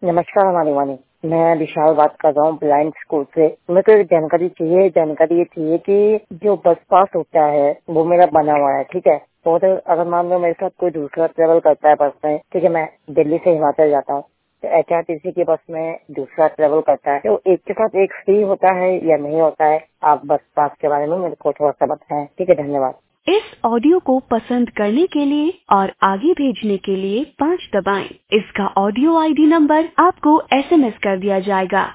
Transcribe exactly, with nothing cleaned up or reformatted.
नमस्कार हमारी वाणी। मैं विशाल बात कर रहा हूँ ब्लाइंड स्कूल से। मेरे को एक जानकारी चाहिए। जानकारी ये चाहिए कि जो बस पास होता है वो मेरा बना हुआ है, ठीक है। तो अगर मान लो मेरे साथ कोई दूसरा ट्रेवल करता है बस में, ठीक है, मैं दिल्ली से हिमाचल जाता हूँ, तो एच आर टी सी की बस में दूसरा ट्रेवल करता है, तो एक के साथ एक फ्री होता है या नहीं होता है? आप बस पास के बारे में मेरे को थोड़ा सा बताएं, ठीक है। धन्यवाद। इस ऑडियो को पसंद करने के लिए और आगे भेजने के लिए पाँच दबाएं। इसका ऑडियो आई डी नंबर आपको एस एम एस कर दिया जाएगा।